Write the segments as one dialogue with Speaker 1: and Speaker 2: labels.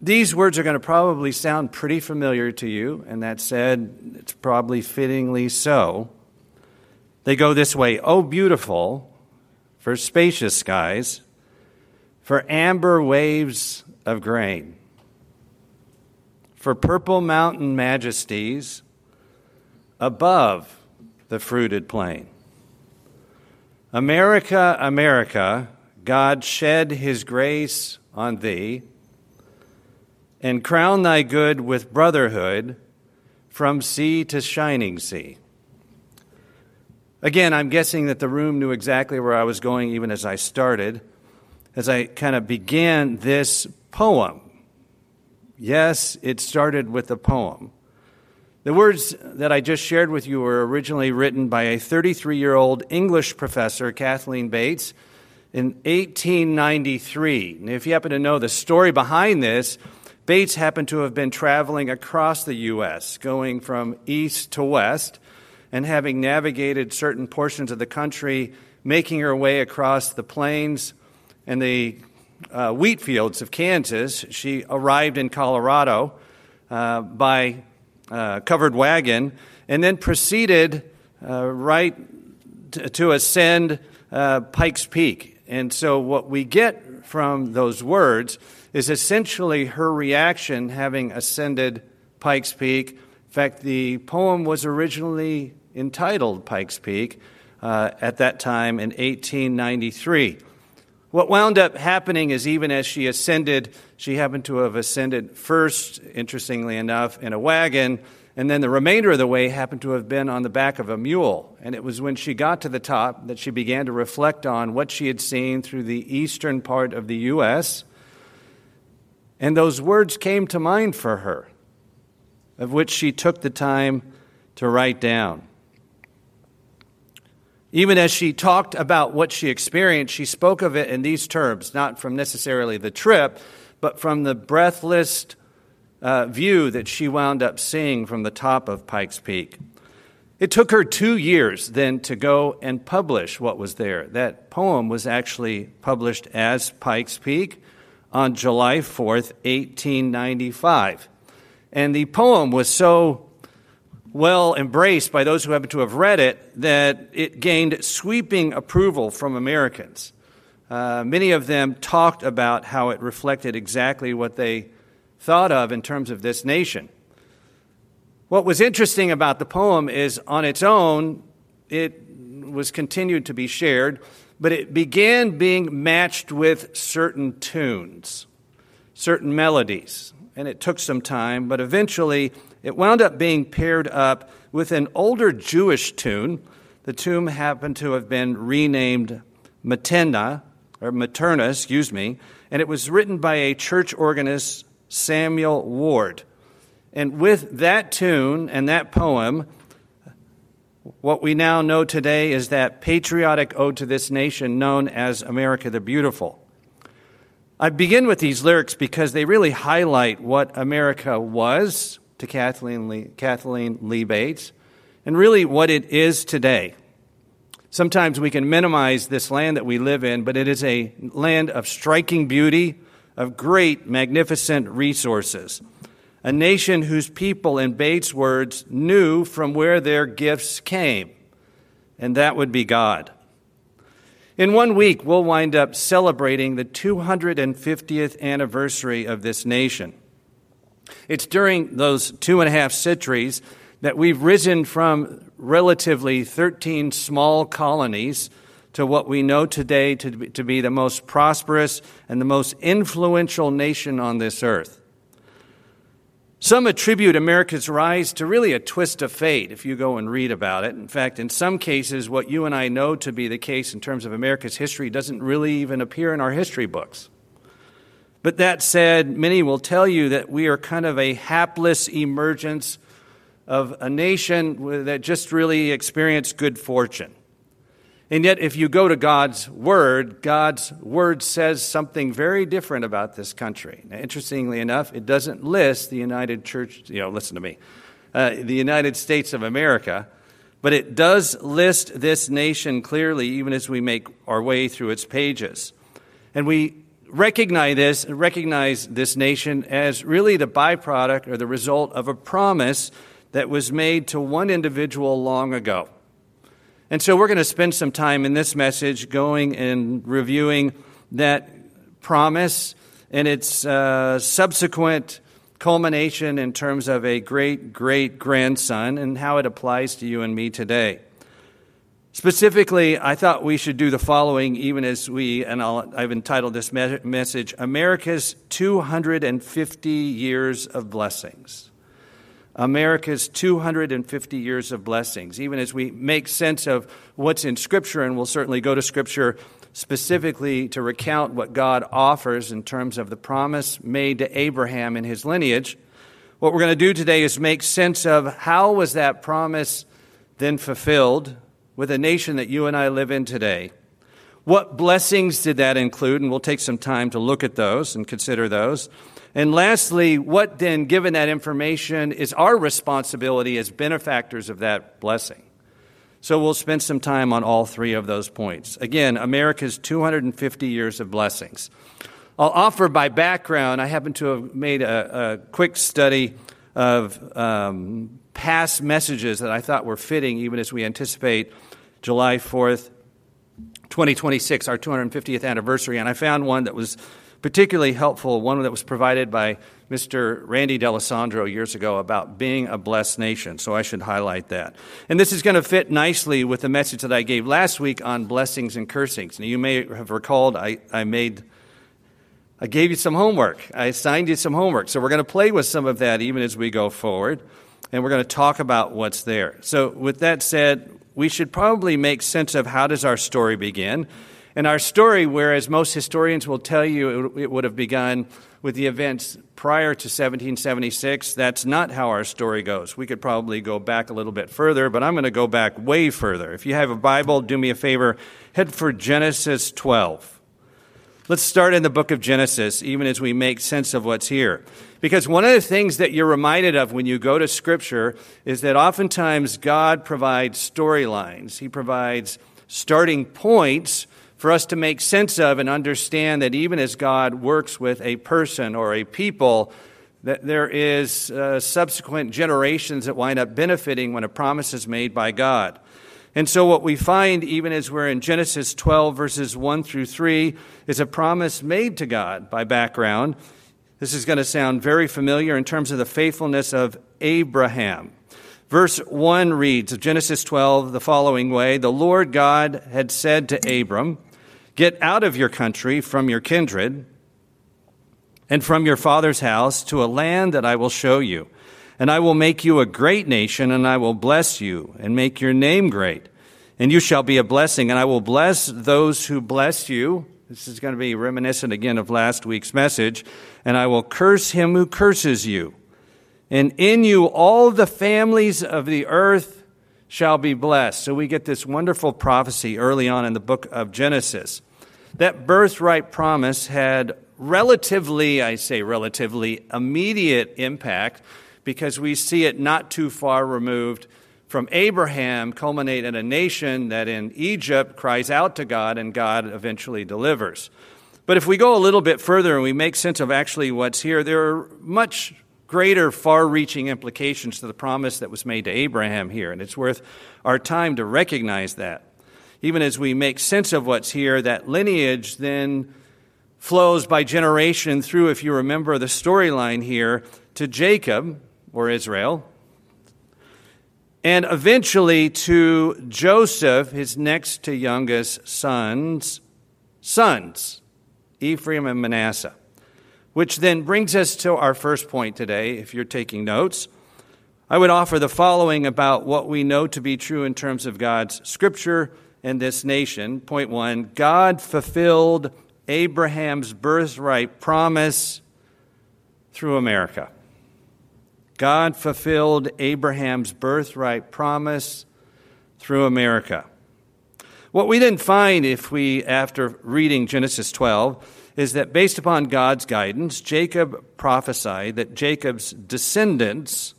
Speaker 1: These words are going to probably sound pretty familiar to you, and that said, it's probably fittingly so. They go this way: "O beautiful, for spacious skies, for amber waves of grain, for purple mountain majesties above the fruited plain. America, America, God shed his grace on thee, and crown thy good with brotherhood from sea to shining sea." Again, I'm guessing that the room knew exactly where I was going even as I started, as I kind of began this poem. Yes, it started with a poem. The words that I just shared with you were originally written by a 33-year-old English professor, Kathleen Bates, in 1893. And if you happen to know the story behind this, Bates happened to have been traveling across the U.S., going from east to west, and having navigated certain portions of the country, making her way across the plains and the wheat fields of Kansas. She arrived in Colorado by covered wagon, and then proceeded right to ascend Pikes Peak. And so what we get from those words is essentially her reaction having ascended Pikes Peak. In fact, the poem was originally entitled Pikes Peak at that time in 1893. What wound up happening is, even as she ascended, she happened to have ascended first, interestingly enough, in a wagon, and then the remainder of the way happened to have been on the back of a mule. And it was when she got to the top that she began to reflect on what she had seen through the eastern part of the U.S., and those words came to mind for her, of which she took the time to write down. Even as she talked about what she experienced, she spoke of it in these terms, not from necessarily the trip, but from the breathless view that she wound up seeing from the top of Pikes Peak. It took her 2 years then to go and publish what was there. That poem was actually published as Pikes Peak on July 4th, 1895. And the poem was so well embraced by those who happen to have read it that it gained sweeping approval from Americans. Many of them talked about how it reflected exactly what they thought of in terms of this nation. What was interesting about the poem is, on its own, it was continued to be shared, but it began being matched with certain tunes, certain melodies, and it took some time, but eventually it wound up being paired up with an older Jewish tune. The tune happened to have been renamed Materna, and it was written by a church organist, Samuel Ward. And with that tune and that poem, what we now know today is that patriotic ode to this nation known as America the Beautiful. I begin with these lyrics because they really highlight what America was to Kathleen Lee Bates, and really what it is today. Sometimes we can minimize this land that we live in, but it is a land of striking beauty, of great, magnificent resources. A nation whose people, in Bates' words, knew from where their gifts came, and that would be God. In 1 week, we'll wind up celebrating the 250th anniversary of this nation. It's during those 2.5 centuries that we've risen from relatively 13 small colonies to what we know today to be the most prosperous and the most influential nation on this earth. Some attribute America's rise to really a twist of fate, if you go and read about it. In fact, in some cases, what you and I know to be the case in terms of America's history doesn't really even appear in our history books. But that said, many will tell you that we are kind of a hapless emergence of a nation that just really experienced good fortune. And yet, if you go to God's Word says something very different about this country. Now, interestingly enough, it doesn't list the United States of America, but it does list this nation clearly, even as we make our way through its pages. And we recognize this nation as really the byproduct or the result of a promise that was made to one individual long ago. And so we're going to spend some time in this message going and reviewing that promise and its subsequent culmination in terms of a great-great-grandson and how it applies to you and me today. Specifically, I thought we should do the following, even as I've entitled this message, America's 250 Years of Blessings. America's 250 years of blessings, even as we make sense of what's in Scripture, and we'll certainly go to Scripture specifically to recount what God offers in terms of the promise made to Abraham and his lineage. What we're going to do today is make sense of how was that promise then fulfilled with a nation that you and I live in today. What blessings did that include? And we'll take some time to look at those and consider those. And lastly, what then, given that information, is our responsibility as benefactors of that blessing? So we'll spend some time on all three of those points. Again, America's 250 years of blessings. I'll offer by background, I happen to have made a quick study of past messages that I thought were fitting, even as we anticipate July 4th, 2026, our 250th anniversary. And I found one that was particularly helpful, one that was provided by Mr. Randy D'Alessandro years ago about being a blessed nation. So I should highlight that. And this is going to fit nicely with the message that I gave last week on blessings and cursings. Now, you may have recalled I gave you some homework. I assigned you some homework. So we're going to play with some of that even as we go forward. And we're going to talk about what's there. So with that said, we should probably make sense of how does our story begin. And our story, whereas most historians will tell you it would have begun with the events prior to 1776, that's not how our story goes. We could probably go back a little bit further, but I'm going to go back way further. If you have a Bible, do me a favor, head for Genesis 12. Let's start in the book of Genesis, even as we make sense of what's here. Because one of the things that you're reminded of when you go to Scripture is that oftentimes God provides storylines. He provides starting points for us to make sense of and understand that even as God works with a person or a people, that there is subsequent generations that wind up benefiting when a promise is made by God. And so what we find, even as we're in Genesis 12, verses 1 through 3, is a promise made to God by background. This is going to sound very familiar in terms of the faithfulness of Abraham. Verse 1 reads of Genesis 12 the following way, "The Lord God had said to Abram, 'Get out of your country, from your kindred, and from your father's house to a land that I will show you. And I will make you a great nation, and I will bless you and make your name great. And you shall be a blessing, and I will bless those who bless you.'" This is going to be reminiscent again of last week's message. "And I will curse him who curses you. And in you all the families of the earth shall be blessed." So we get this wonderful prophecy early on in the book of Genesis. That birthright promise had relatively immediate impact because we see it not too far removed from Abraham culminate in a nation that in Egypt cries out to God and God eventually delivers. But if we go a little bit further and we make sense of actually what's here, there are much greater, far-reaching implications to the promise that was made to Abraham here. And it's worth our time to recognize that. Even as we make sense of what's here, that lineage then flows by generation through, if you remember the storyline here, to Jacob, or Israel, and eventually to Joseph, his next to youngest sons, Ephraim and Manasseh. Which then brings us to our first point today, if you're taking notes. I would offer the following about what we know to be true in terms of God's Scripture and this nation. Point 1, God fulfilled Abraham's birthright promise through America. God fulfilled Abraham's birthright promise through America. What we then find after reading Genesis 12, is that based upon God's guidance, Jacob prophesied that Joseph's descendants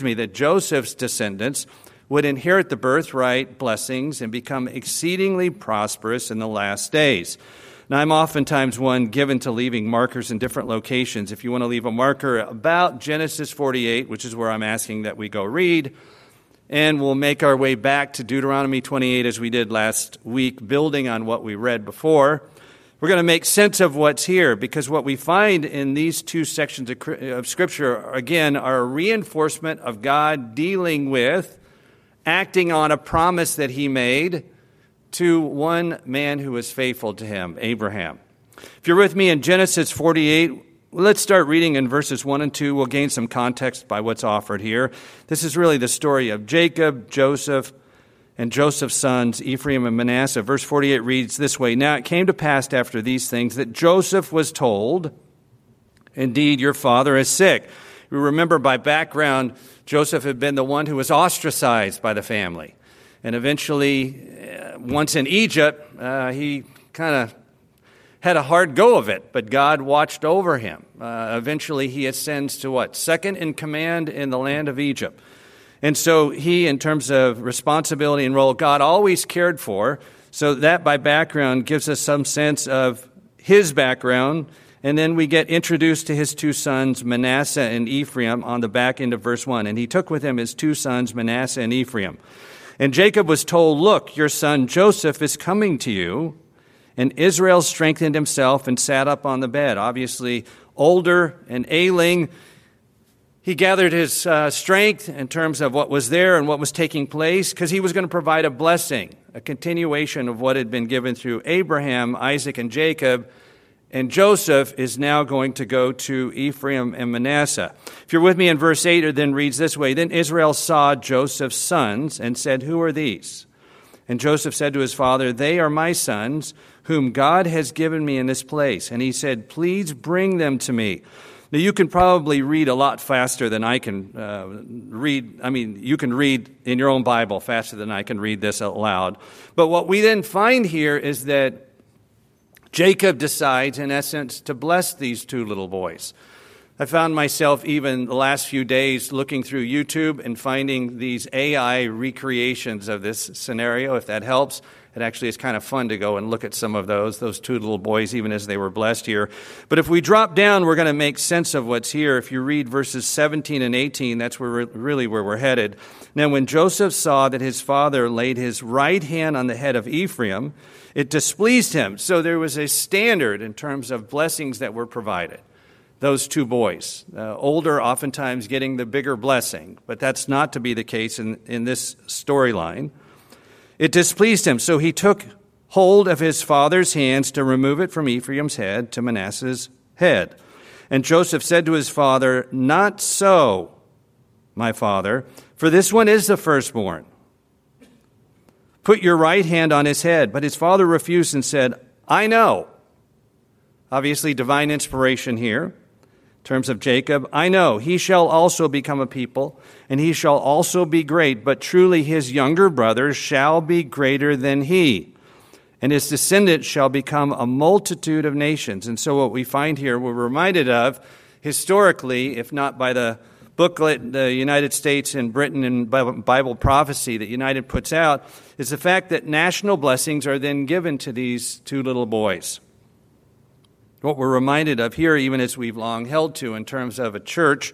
Speaker 1: would inherit the birthright blessings and become exceedingly prosperous in the last days. Now, I'm oftentimes one given to leaving markers in different locations. If you want to leave a marker about Genesis 48, which is where I'm asking that we go read, and we'll make our way back to Deuteronomy 28 as we did last week, building on what we read before. We're going to make sense of what's here, because what we find in these two sections of Scripture, again, are a reinforcement of God dealing with, acting on a promise that he made to one man who was faithful to him, Abraham. If you're with me in Genesis 48, let's start reading in verses 1 and 2. We'll gain some context by what's offered here. This is really the story of Jacob, Joseph, and Joseph's sons, Ephraim and Manasseh. Verse 48 reads this way, "Now it came to pass after these things that Joseph was told, 'Indeed, your father is sick.'" We remember by background, Joseph had been the one who was ostracized by the family. And eventually, once in Egypt, he kind of had a hard go of it, but God watched over him. Eventually, he ascends to what? Second in command in the land of Egypt. And so he, in terms of responsibility and role, God always cared for. So that by background gives us some sense of his background. And then we get introduced to his two sons, Manasseh and Ephraim, on the back end of verse 1. "And he took with him his two sons, Manasseh and Ephraim. And Jacob was told, 'Look, your son Joseph is coming to you.' And Israel strengthened himself and sat up on the bed." Obviously, older and ailing, he gathered his strength in terms of what was there and what was taking place, because he was going to provide a blessing, a continuation of what had been given through Abraham, Isaac, and Jacob. And Joseph is now going to go to Ephraim and Manasseh. If you're with me in verse 8, it then reads this way, "Then Israel saw Joseph's sons and said, 'Who are these?' And Joseph said to his father, 'They are my sons, whom God has given me in this place.' And he said, 'Please bring them to me.'" Now, you can probably read a lot faster than I can read. I mean, you can read in your own Bible faster than I can read this out loud. But what we then find here is that Jacob decides, in essence, to bless these two little boys. I found myself even the last few days looking through YouTube and finding these AI recreations of this scenario, if that helps. It actually is kind of fun to go and look at some of those two little boys, even as they were blessed here. But if we drop down, we're going to make sense of what's here. If you read verses 17 and 18, that's really where we're headed. "Now when Joseph saw that his father laid his right hand on the head of Ephraim, it displeased him." So there was a standard in terms of blessings that were provided. Those two boys, older oftentimes getting the bigger blessing, but that's not to be the case in this storyline. "It displeased him, so he took hold of his father's hands to remove it from Ephraim's head to Manasseh's head. And Joseph said to his father, 'Not so, my father, for this one is the firstborn. Put your right hand on his head.' But his father refused and said, 'I know.'" Obviously, divine inspiration here. In terms of Jacob, "I know, he shall also become a people, and he shall also be great, but truly his younger brother shall be greater than he, and his descendants shall become a multitude of nations." And so what we find here, we're reminded of, historically, if not by the booklet, the United States and Britain and Bible prophecy that United puts out, is the fact that national blessings are then given to these two little boys. What we're reminded of here, even as we've long held to in terms of a church,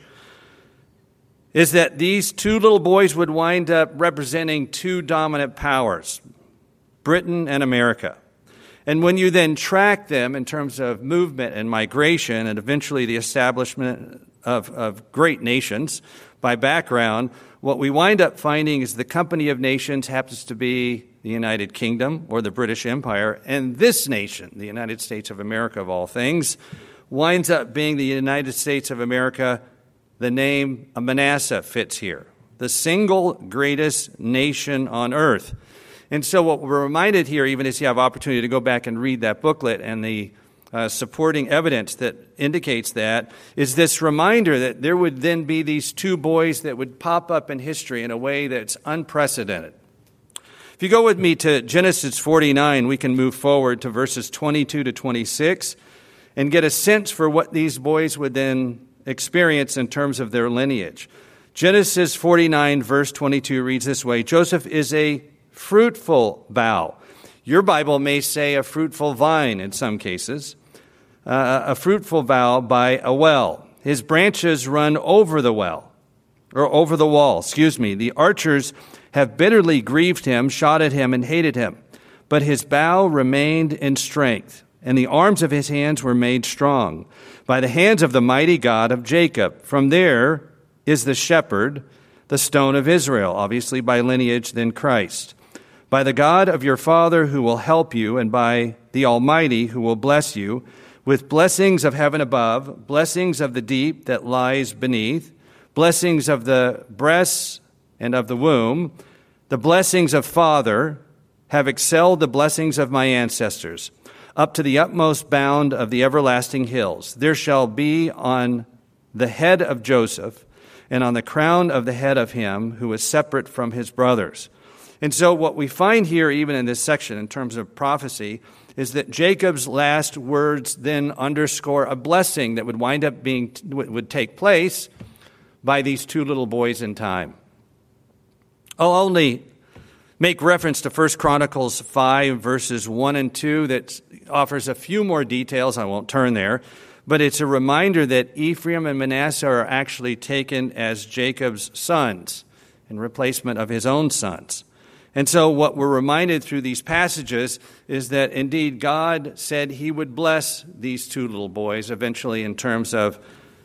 Speaker 1: is that these two little boys would wind up representing two dominant powers, Britain and America. And when you then track them in terms of movement and migration and eventually the establishment of great nations by background, what we wind up finding is the company of nations happens to be the United Kingdom or the British Empire, and this nation, the United States of America of all things, winds up being the United States of America. The name of Manasseh fits here, the single greatest nation on earth. And so what we're reminded here, even as you have opportunity to go back and read that booklet and the supporting evidence that indicates that, is this reminder that there would then be these two boys that would pop up in history in a way that's unprecedented. If you go with me to Genesis 49, we can move forward to verses 22 to 26 and get a sense for what these boys would then experience in terms of their lineage. Genesis 49, verse 22 reads this way, "Joseph is a fruitful bough. Your Bible may say a fruitful vine in some cases, a fruitful bough by a well. His branches run over the well, or over the wall, The archers have bitterly grieved him, shot at him, and hated him. But his bow remained in strength, and the arms of his hands were made strong by the hands of the mighty God of Jacob. From there is the shepherd, the stone of Israel, obviously by lineage, then Christ. By the God of your father who will help you, and by the Almighty who will bless you, with blessings of heaven above, blessings of the deep that lies beneath, blessings of the breasts and of the womb, the blessings of Father have excelled the blessings of my ancestors, up to the utmost bound of the everlasting hills. There shall be on the head of Joseph and on the crown of the head of him who is separate from his brothers. And so what we find here, even in this section, in terms of prophecy, is that Jacob's last words then underscore a blessing that would wind up would take place by these two little boys in time. I'll only make reference to 1 Chronicles 5, verses 1 and 2, that offers a few more details. I won't turn there. But it's a reminder that Ephraim and Manasseh are actually taken as Jacob's sons in replacement of his own sons. And so what we're reminded through these passages is that indeed God said he would bless these two little boys eventually in terms of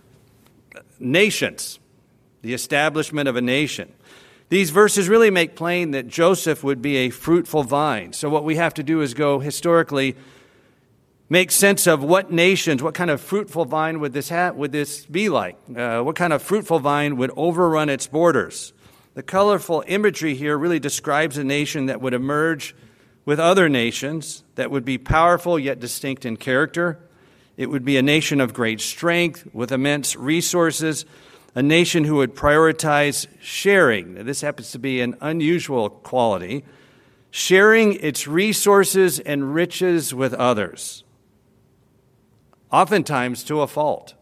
Speaker 1: nations, the establishment of a nation. These verses really make plain that Joseph would be a fruitful vine. So what we have to do is go historically, make sense of what nations, what kind of fruitful vine would this be like? What kind of fruitful vine would overrun its borders? The colorful imagery here really describes a nation that would emerge with other nations, that would be powerful yet distinct in character. It would be a nation of great strength with immense resources, a nation who would prioritize sharing. Now, this happens to be an unusual quality, sharing its resources and riches with others, oftentimes to a fault.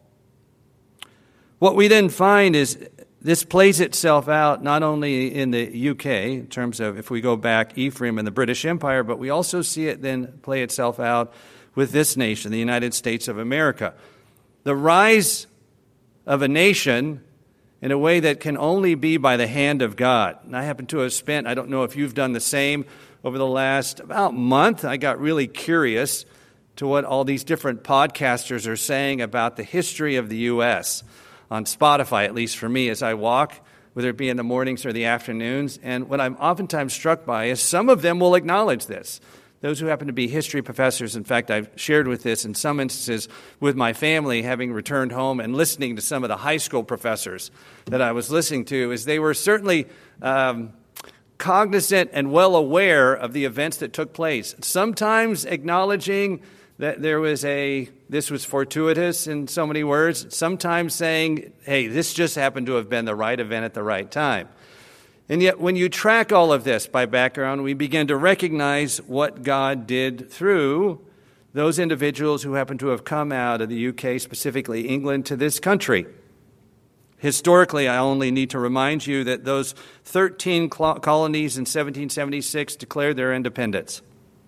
Speaker 1: What we then find is this plays itself out not only in the UK, in terms of if we go back, Ephraim and the British Empire, but we also see it then play itself out with this nation, the United States of America. The rise of a nation in a way that can only be by the hand of God. And I happen to have spent, I don't know if you've done the same, over the last about month, I got really curious to what all these different podcasters are saying about the history of the U.S., on Spotify, at least for me, as I walk, whether it be in the mornings or the afternoons. And what I'm oftentimes struck by is some of them will acknowledge this. Those who happen to be history professors, in fact, I've shared with this in some instances with my family, having returned home and listening to some of the high school professors that I was listening to, is they were certainly cognizant and well aware of the events that took place, sometimes acknowledging that this was fortuitous in so many words, sometimes saying, hey, this just happened to have been the right event at the right time. And yet when you track all of this by background, we begin to recognize what God did through those individuals who happen to have come out of the UK, specifically England, to this country. Historically, I only need to remind you that those 13 colonies in 1776 declared their independence.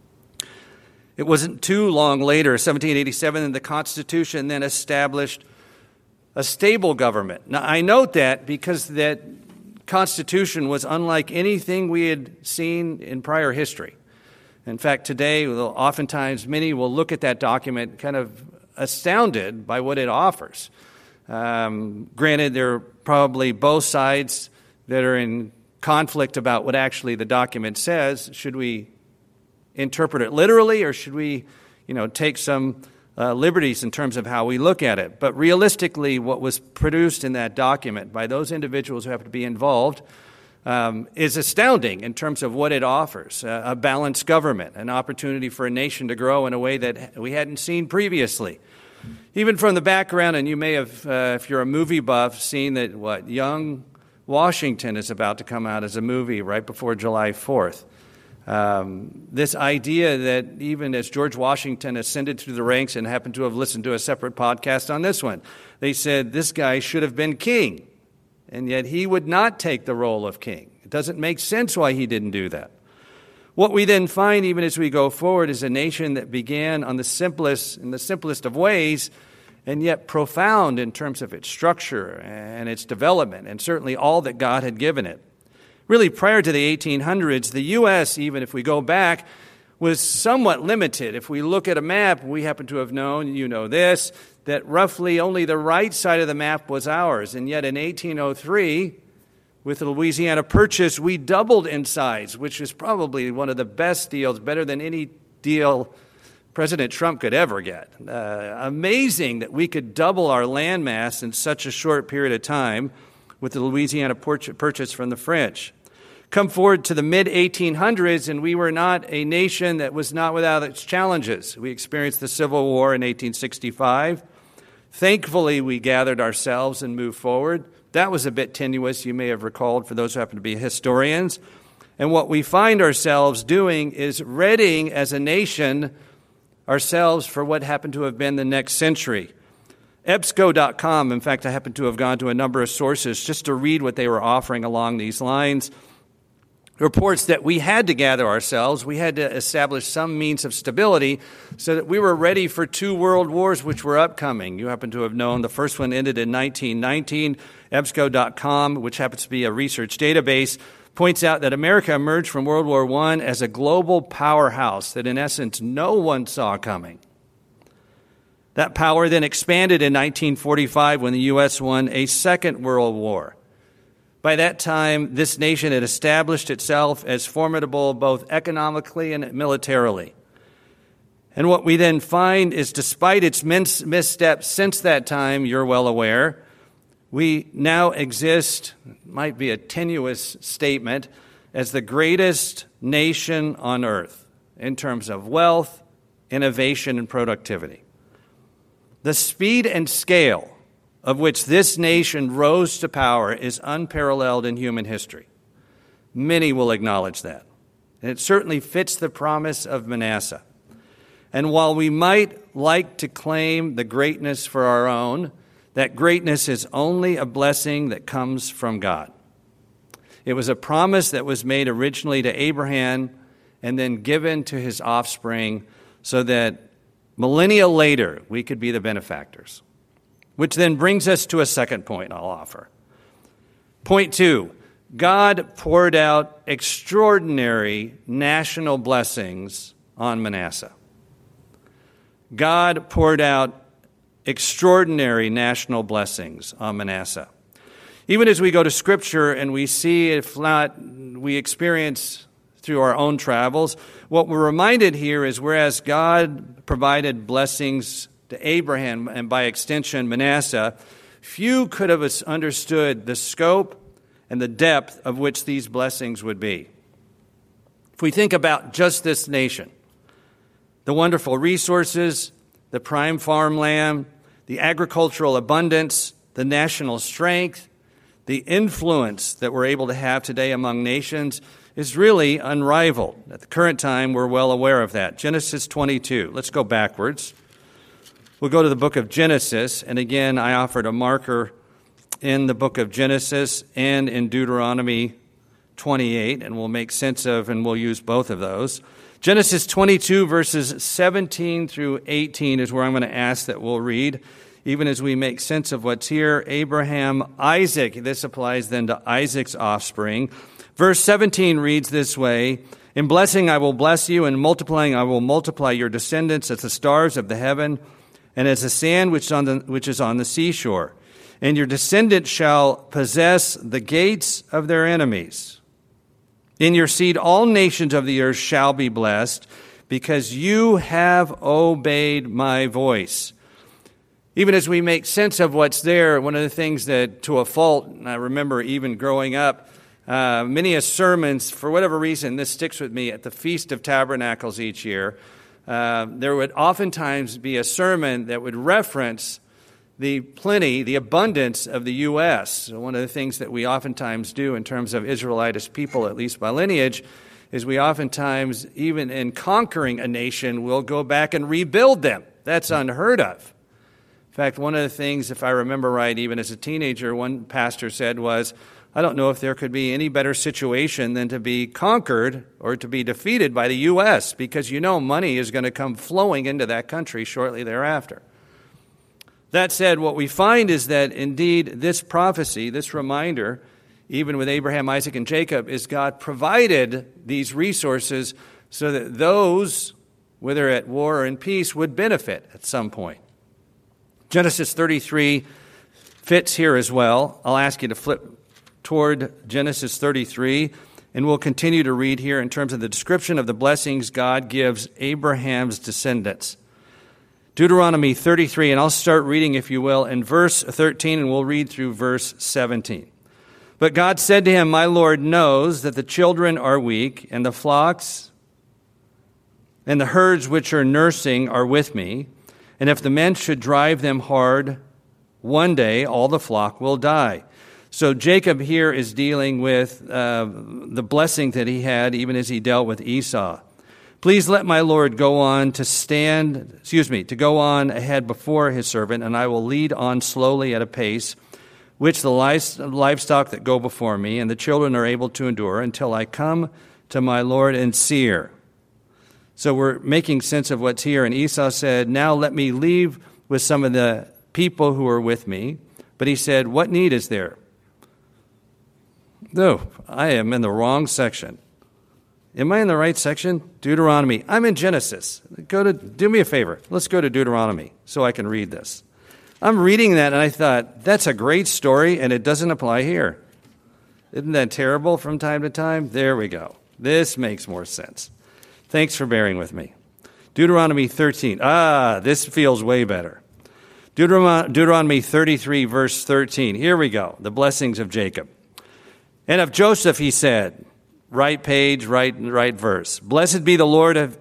Speaker 1: It wasn't too long later, 1787, that the Constitution then established a stable government. Now, I note that because that Constitution was unlike anything we had seen in prior history. In fact, today, oftentimes many will look at that document kind of astounded by what it offers. Granted, there are probably both sides that are in conflict about what actually the document says. Should we interpret it literally, or should we, take some liberties in terms of how we look at it? But realistically, what was produced in that document by those individuals who happen to be involved is astounding in terms of what it offers. A balanced government, an opportunity for a nation to grow in a way that we hadn't seen previously. Even from the background, and you may have, if you're a movie buff, seen that Young Washington is about to come out as a movie right before July 4th. This idea that even as George Washington ascended through the ranks, and happened to have listened to a separate podcast on this one, they said this guy should have been king, and yet he would not take the role of king. It doesn't make sense why he didn't do that. What we then find, even as we go forward, is a nation that began in the simplest of ways, and yet profound in terms of its structure and its development, and certainly all that God had given it. Really, prior to the 1800s, the U.S., even if we go back, was somewhat limited. If we look at a map, we happen to have known, you know this, that roughly only the right side of the map was ours. And yet in 1803, with the Louisiana Purchase, we doubled in size, which is probably one of the best deals, better than any deal President Trump could ever get. Amazing that we could double our landmass in such a short period of time with the Louisiana Purchase from the French. Come forward to the mid-1800s, and we were not a nation that was not without its challenges. We experienced the Civil War in 1865. Thankfully, we gathered ourselves and moved forward. That was a bit tenuous, you may have recalled, for those who happen to be historians. And what we find ourselves doing is readying as a nation ourselves for what happened to have been the next century. EBSCO.com, in fact, I happen to have gone to a number of sources just to read what they were offering along these lines, reports that we had to gather ourselves, we had to establish some means of stability so that we were ready for 2 world wars which were upcoming. You happen to have known the first one ended in 1919. EBSCO.com, which happens to be a research database, points out that America emerged from World War I as a global powerhouse that in essence no one saw coming. That power then expanded in 1945 when the U.S. won a second world war. By that time, this nation had established itself as formidable both economically and militarily. And what we then find is, despite its missteps since that time, you're well aware, we now exist, might be a tenuous statement, as the greatest nation on earth in terms of wealth, innovation, and productivity. The speed and scale of which this nation rose to power is unparalleled in human history. Many will acknowledge that. And it certainly fits the promise of Manasseh. And while we might like to claim the greatness for our own, that greatness is only a blessing that comes from God. It was a promise that was made originally to Abraham and then given to his offspring so that millennia later we could be the benefactors. Which then brings us to a second point I'll offer. Point 2, God poured out extraordinary national blessings on Manasseh. God poured out extraordinary national blessings on Manasseh. Even as we go to Scripture and we see, if not, we experience through our own travels, what we're reminded here is whereas God provided blessings to Abraham and by extension Manasseh, few could have understood the scope and the depth of which these blessings would be. If we think about just this nation, the wonderful resources, the prime farmland, the agricultural abundance, the national strength, the influence that we're able to have today among nations is really unrivaled. At the current time, we're well aware of that. Genesis 22. Let's go backwards. We'll go to the book of Genesis, and again, I offered a marker in the book of Genesis and in Deuteronomy 28, and we'll make sense of, and we'll use both of those. Genesis 22, verses 17 through 18 is where I'm going to ask that we'll read, even as we make sense of what's here. Abraham, Isaac, this applies then to Isaac's offspring. Verse 17 reads this way, "In blessing I will bless you, and multiplying I will multiply your descendants as the stars of the heaven, and as the sand which is on the seashore. And your descendants shall possess the gates of their enemies. In your seed all nations of the earth shall be blessed, because you have obeyed my voice." Even as we make sense of what's there, one of the things that, to a fault, and I remember even growing up, many a sermons, for whatever reason, this sticks with me, at the Feast of Tabernacles each year, there would oftentimes be a sermon that would reference the abundance of the U.S. So one of the things that we oftentimes do in terms of Israelitish people, at least by lineage, is we oftentimes, even in conquering a nation, will go back and rebuild them. That's unheard of. In fact, one of the things, if I remember right, even as a teenager, one pastor said was, I don't know if there could be any better situation than to be conquered or to be defeated by the U.S., because money is going to come flowing into that country shortly thereafter. That said, what we find is that indeed this prophecy, this reminder, even with Abraham, Isaac, and Jacob, is God provided these resources so that those, whether at war or in peace, would benefit at some point. Genesis 33 fits here as well. I'll ask you to flip toward Genesis 33, and we'll continue to read here in terms of the description of the blessings God gives Abraham's descendants. Deuteronomy 33, and I'll start reading, if you will, in verse 13, and we'll read through verse 17. But God said to him, My Lord knows that the children are weak, and the flocks and the herds which are nursing are with me, and if the men should drive them hard, one day all the flock will die. So Jacob here is dealing with the blessing that he had even as he dealt with Esau. Please let my Lord go on ahead before his servant, and I will lead on slowly at a pace, which the livestock that go before me and the children are able to endure until I come to my Lord in Seir. So we're making sense of what's here. And Esau said, now let me leave with some of the people who are with me. But he said, what need is there? No, I am in the wrong section. Am I in the right section? Deuteronomy. I'm in Genesis. Do me a favor. Let's go to Deuteronomy so I can read this. I'm reading that and I thought, that's a great story and it doesn't apply here. Isn't that terrible from time to time? There we go. This makes more sense. Thanks for bearing with me. Deuteronomy 13. This feels way better. Deuteronomy 33, verse 13. Here we go. The blessings of Jacob. And of Joseph he said, right page, right verse. Blessed of the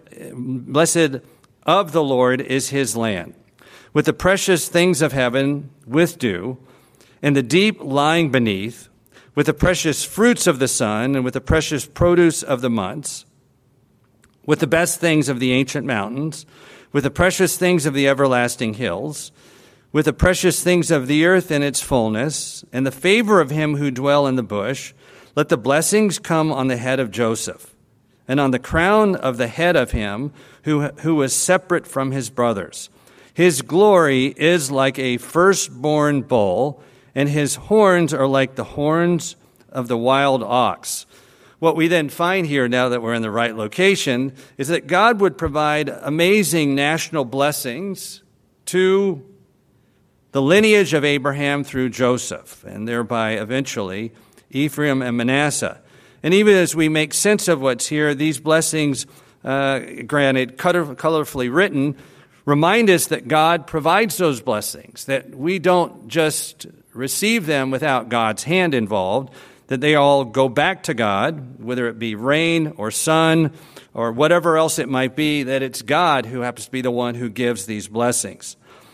Speaker 1: Lord is his land, with the precious things of heaven, with dew, and the deep lying beneath, with the precious fruits of the sun, and with the precious produce of the months, with the best things of the ancient mountains, with the precious things of the everlasting hills, with the precious things of the earth in its fullness, and the favor of him who dwell in the bush. Let the blessings come on the head of Joseph, and on the crown of the head of him who was separate from his brothers. His glory is like a firstborn bull, and his horns are like the horns of the wild ox. What we then find here, now that we're in the right location, is that God would provide amazing national blessings to the lineage of Abraham through Joseph, and thereby eventually Ephraim and Manasseh. And even as we make sense of what's here, these blessings, granted, colorfully written, remind us that God provides those blessings, that we don't just receive them without God's hand involved, that they all go back to God, whether it be rain or sun or whatever else it might be, that it's God who happens to be the one who gives these blessings.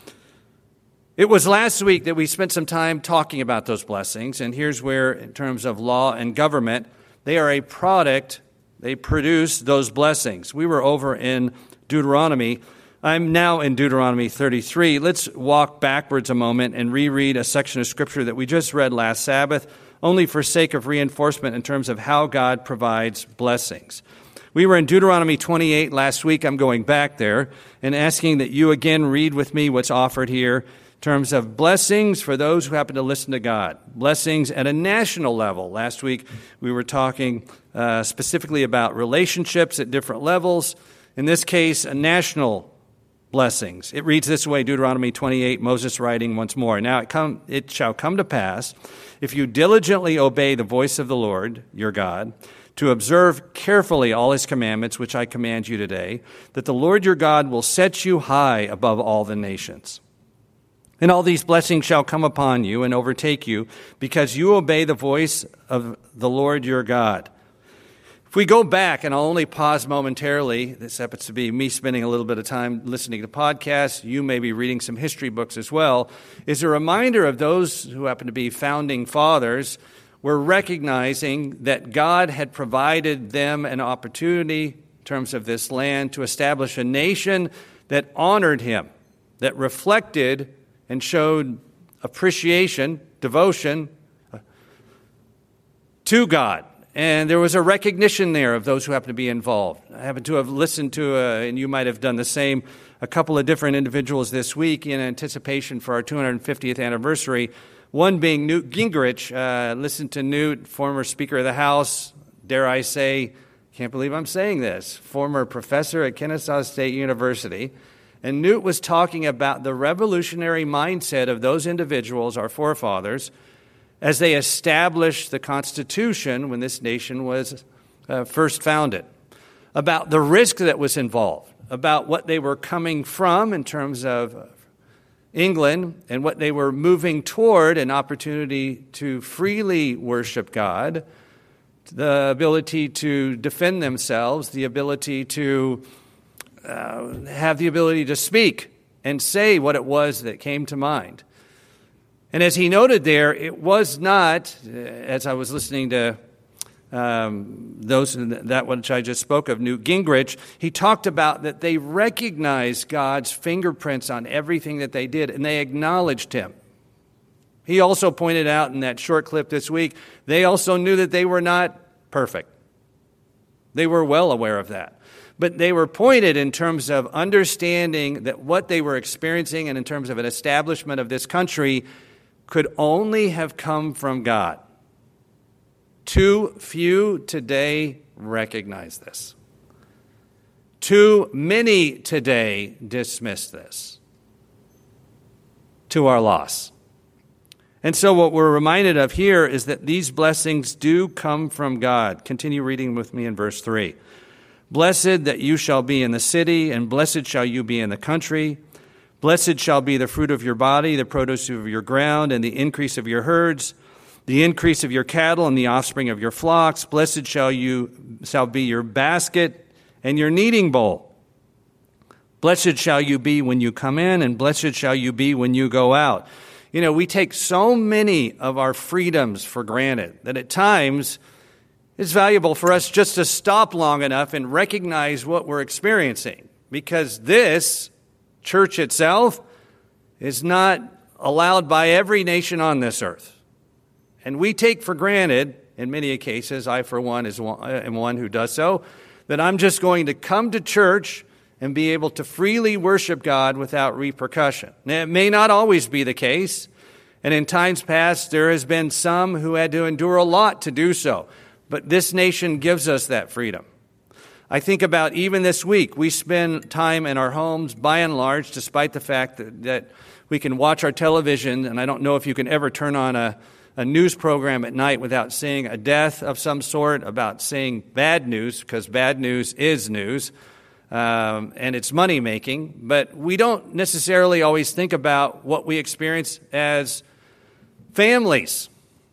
Speaker 1: It was last week that we spent some time talking about those blessings, and here's where, in terms of law and government, they are a product, they produce those blessings. We were over in Deuteronomy. I'm now in Deuteronomy 33. Let's walk backwards a moment and reread a section of Scripture that we just read last Sabbath, only for sake of reinforcement in terms of how God provides blessings. We were in Deuteronomy 28 last week. I'm going back there and asking that you again read with me what's offered here in terms of blessings for those who happen to listen to God. Blessings at a national level. Last week we were talking specifically about relationships at different levels. In this case, national blessings. It reads this way, Deuteronomy 28, Moses writing once more. Now it shall come to pass, if you diligently obey the voice of the Lord your God, to observe carefully all his commandments, which I command you today, that the Lord your God will set you high above all the nations. And all these blessings shall come upon you and overtake you, because you obey the voice of the Lord your God. If we go back, and I'll only pause momentarily, this happens to be me spending a little bit of time listening to podcasts, you may be reading some history books as well, is a reminder of those who happen to be founding fathers were recognizing that God had provided them an opportunity in terms of this land to establish a nation that honored him, that reflected and showed appreciation, devotion, to God. And there was a recognition there of those who happened to be involved. I happen to have listened to, and you might have done the same, a couple of different individuals this week in anticipation for our 250th anniversary. One being Newt Gingrich. Listened to Newt, former Speaker of the House, dare I say, can't believe I'm saying this, former professor at Kennesaw State University. And Newt was talking about the revolutionary mindset of those individuals, our forefathers, as they established the Constitution when this nation was first founded, about the risk that was involved, about what they were coming from in terms of England and what they were moving toward, an opportunity to freely worship God, the ability to defend themselves, the ability to have the ability to speak and say what it was that came to mind. And as he noted there, it was not, as I was listening to that which I just spoke of, Newt Gingrich, he talked about that they recognized God's fingerprints on everything that they did, and they acknowledged him. He also pointed out in that short clip this week, they also knew that they were not perfect. They were well aware of that. But they were pointed in terms of understanding that what they were experiencing and in terms of an establishment of this country could only have come from God. Too few today recognize this. Too many today dismiss this, to our loss. And so what we're reminded of here is that these blessings do come from God. Continue reading with me in verse 3. Blessed that you shall be in the city, and blessed shall you be in the country. Blessed shall be the fruit of your body, the produce of your ground, and the increase of your herds, the increase of your cattle, and the offspring of your flocks. Blessed shall be your basket and your kneading bowl. Blessed shall you be when you come in, and blessed shall you be when you go out. You know, we take so many of our freedoms for granted that at times it's valuable for us just to stop long enough and recognize what we're experiencing, because this church itself is not allowed by every nation on this earth. And we take for granted, in many cases, I for one am one who does so, that I'm just going to come to church and be able to freely worship God without repercussion. Now, it may not always be the case, and in times past there has been some who had to endure a lot to do so. But this nation gives us that freedom. I think about even this week, we spend time in our homes, by and large, despite the fact that we can watch our television, and I don't know if you can ever turn on a news program at night without seeing a death of some sort, about seeing bad news, because bad news is news, and it's money-making. But we don't necessarily always think about what we experience as families,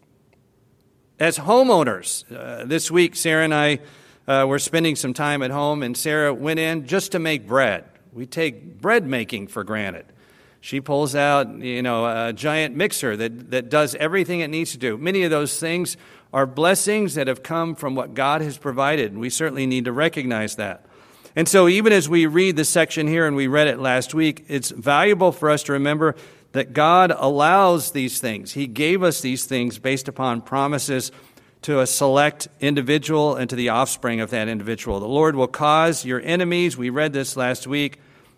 Speaker 1: as homeowners. This week, Sarah and I were spending some time at home, and Sarah went in just to make bread. We take bread making for granted. She pulls out, a giant mixer that does everything it needs to do. Many of those things are blessings that have come from what God has provided, and we certainly need to recognize that. And so even as we read this section here, and we read it last week, it's valuable for us to remember that God allows these things. He gave us these things based upon promises to a select individual and to the offspring of that individual. The Lord will cause your enemies, we read this last week,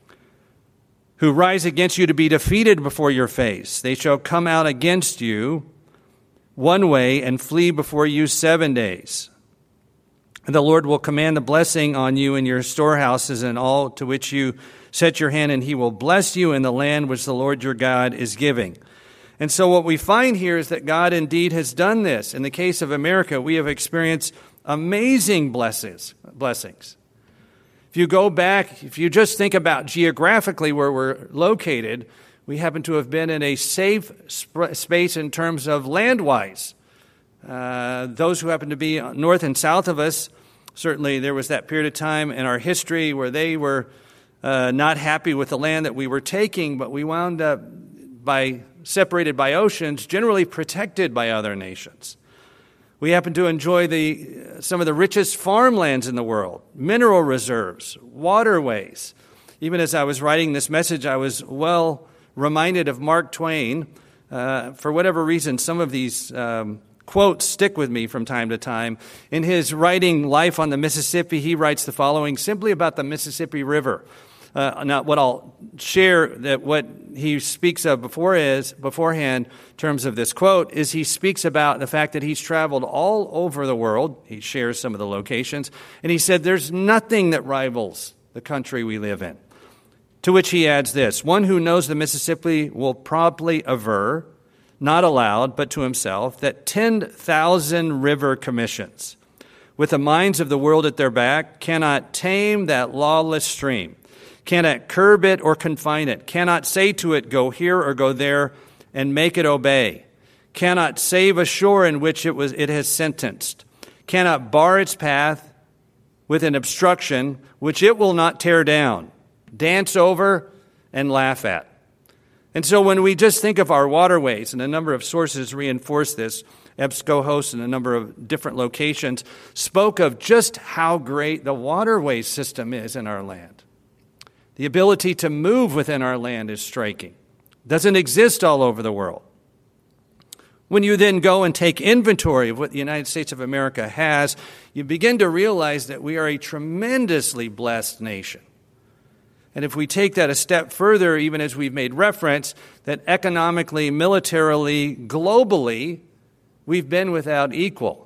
Speaker 1: who rise against you to be defeated before your face. They shall come out against you one way and flee before you 7 days. And the Lord will command the blessing on you in your storehouses and all to which you set your hand, and he will bless you in the land which the Lord your God is giving. And so what we find here is that God indeed has done this. In the case of America, we have experienced amazing blessings. If you go back, if you just think about geographically where we're located, we happen to have been in a safe space in terms of land-wise. Those who happen to be north and south of us, certainly there was that period of time in our history where they were not happy with the land that we were taking, but we wound up separated by oceans, generally protected by other nations. We happen to enjoy some of the richest farmlands in the world, mineral reserves, waterways. Even as I was writing this message, I was well reminded of Mark Twain. For whatever reason, some of these quotes stick with me from time to time. In his writing Life on the Mississippi, he writes the following simply about the Mississippi River. Now, what I'll share that what he speaks of beforehand in terms of this quote is he speaks about the fact that he's traveled all over the world. He shares some of the locations. And he said, there's nothing that rivals the country we live in. To which he adds this: one who knows the Mississippi will probably aver, not aloud, but to himself, that 10,000 river commissions, with the minds of the world at their back, cannot tame that lawless stream, cannot curb it or confine it, cannot say to it, go here or go there, and make it obey, cannot save a shore in which it has sentenced, cannot bar its path with an obstruction which it will not tear down, dance over, and laugh at. And so when we just think of our waterways, and a number of sources reinforce this, EBSCO hosts in a number of different locations spoke of just how great the waterway system is in our land. The ability to move within our land is striking. It doesn't exist all over the world. When you then go and take inventory of what the United States of America has, you begin to realize that we are a tremendously blessed nation. And if we take that a step further, even as we've made reference, that economically, militarily, globally, we've been without equal.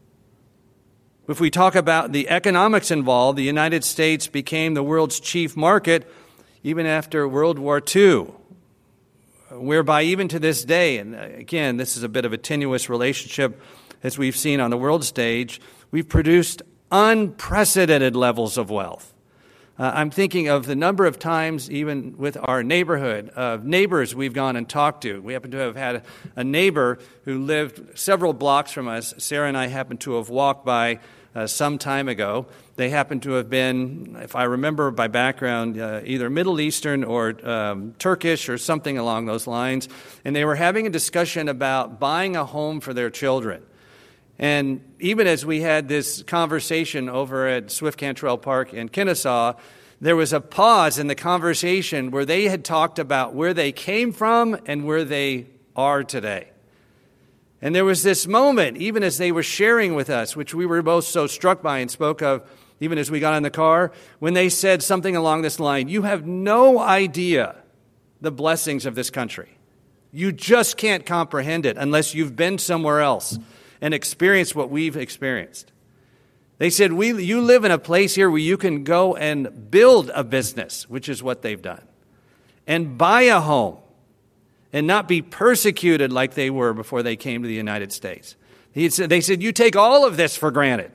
Speaker 1: If we talk about the economics involved, the United States became the world's chief market even after World War II, whereby even to this day, and again, this is a bit of a tenuous relationship as we've seen on the world stage, we've produced unprecedented levels of wealth. I'm thinking of the number of times, even with our neighborhood, of neighbors we've gone and talked to. We happen to have had a neighbor who lived several blocks from us. Sarah and I happened to have walked by some time ago. They happened to have been, if I remember by background, either Middle Eastern or Turkish or something along those lines. And they were having a discussion about buying a home for their children. And even as we had this conversation over at Swift Cantrell Park in Kennesaw, there was a pause in the conversation where they had talked about where they came from and where they are today. And there was this moment, even as they were sharing with us, which we were both so struck by and spoke of even as we got in the car, when they said something along this line: you have no idea the blessings of this country. You just can't comprehend it unless you've been somewhere else and experienced what we've experienced. They said, you live in a place here where you can go and build a business, which is what they've done, and buy a home, and not be persecuted like they were before they came to the United States. They said, you take all of this for granted.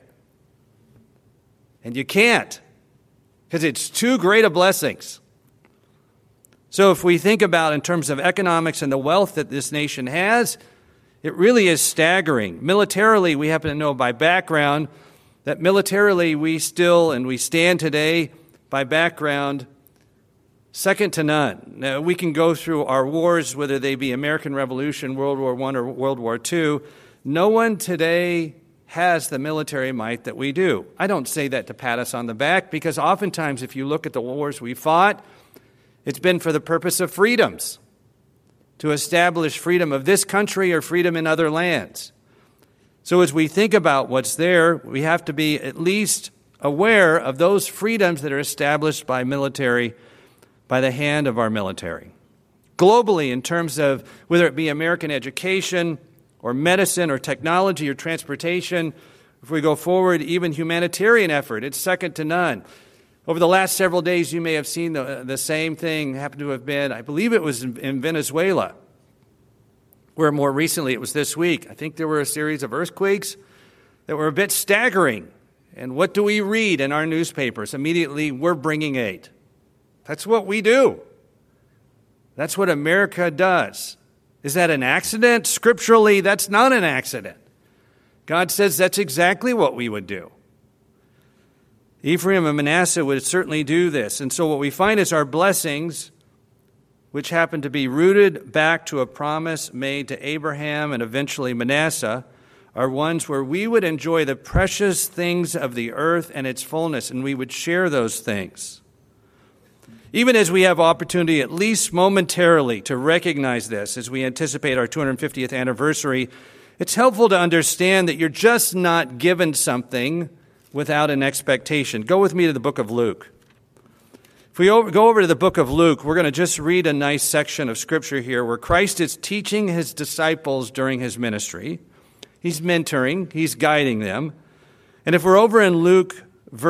Speaker 1: And you can't, because it's too great a blessings. So if we think about in terms of economics and the wealth that this nation has, it really is staggering. Militarily, we happen to know by background that militarily we stand today by background second to none. Now, we can go through our wars, whether they be American Revolution, World War I, or World War II. No one today has the military might that we do. I don't say that to pat us on the back, because oftentimes if you look at the wars we fought, it's been for the purpose of freedoms, to establish freedom of this country or freedom in other lands. So as we think about what's there, we have to be at least aware of those freedoms that are established by the hand of our military. Globally, in terms of whether it be American education or medicine or technology or transportation, if we go forward, even humanitarian effort, it's second to none. Over the last several days, you may have seen the same thing happen to have been, I believe it was in Venezuela, where more recently, it was this week, I think there were a series of earthquakes that were a bit staggering. And what do we read in our newspapers? Immediately, we're bringing aid. That's what we do. That's what America does. Is that an accident? Scripturally, that's not an accident. God says that's exactly what we would do. Ephraim and Manasseh would certainly do this. And so what we find is our blessings, which happen to be rooted back to a promise made to Abraham and eventually Manasseh, are ones where we would enjoy the precious things of the earth and its fullness, and we would share those things. Even as we have opportunity, at least momentarily, to recognize this as we anticipate our 250th anniversary, It's helpful to understand that you're just not given something without an expectation. Go with me to the book of Luke. If we go over to the book of Luke, we're going to just read a nice section of Scripture here where Christ is teaching his disciples during his ministry. He's mentoring, he's guiding them. And if we're over in Luke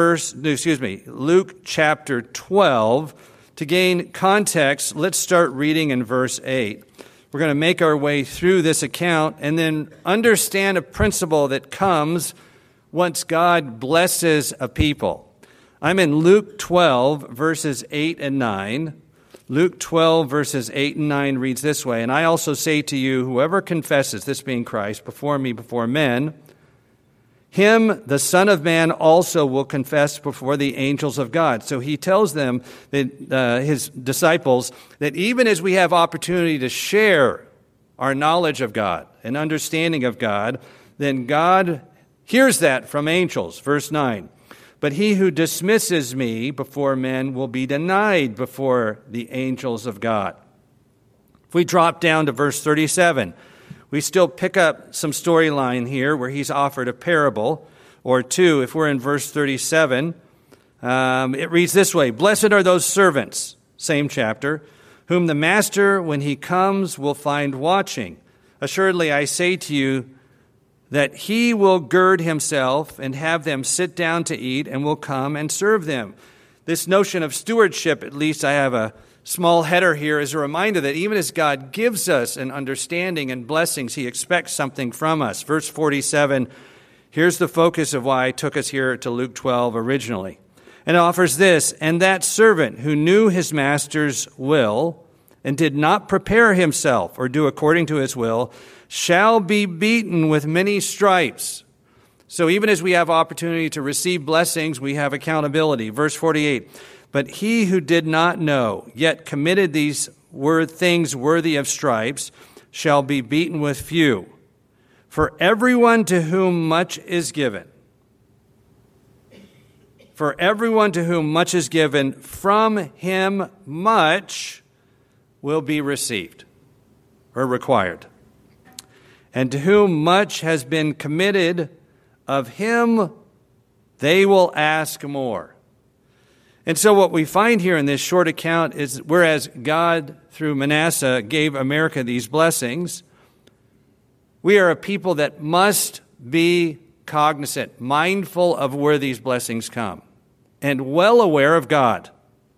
Speaker 1: chapter 12, to gain context, let's start reading in verse 8. We're going to make our way through this account and then understand a principle that comes once God blesses a people. I'm in Luke 12, verses 8 and 9. Luke 12, verses 8 and 9 reads this way, "And I also say to you, whoever confesses," this being Christ, "before me, before men, him the Son of Man also will confess before the angels of God." So he tells them, that his disciples, that even as we have opportunity to share our knowledge of God and understanding of God, then God hears that from angels. Verse 9, "But he who dismisses me before men will be denied before the angels of God." If we drop down to verse 37, we still pick up some storyline here where he's offered a parable or two. If we're in verse 37, it reads this way, "Blessed are those servants," same chapter, "whom the master, when he comes, will find watching. Assuredly, I say to you that he will gird himself and have them sit down to eat and will come and serve them." This notion of stewardship, at least I have a small header here, is a reminder that even as God gives us an understanding and blessings, he expects something from us. Verse 47, here's the focus of why I took us here to Luke 12 originally. And it offers this, "And that servant who knew his master's will and did not prepare himself or do according to his will shall be beaten with many stripes." So even as we have opportunity to receive blessings, we have accountability. Verse 48, "But he who did not know, yet committed these things worthy of stripes, shall be beaten with few. For everyone to whom much is given, from him much will be received," or required. "And to whom much has been committed, of him they will ask more." And so what we find here in this short account is, whereas God, through Manasseh, gave America these blessings, we are a people that must be cognizant, mindful of where these blessings come, and well aware of God.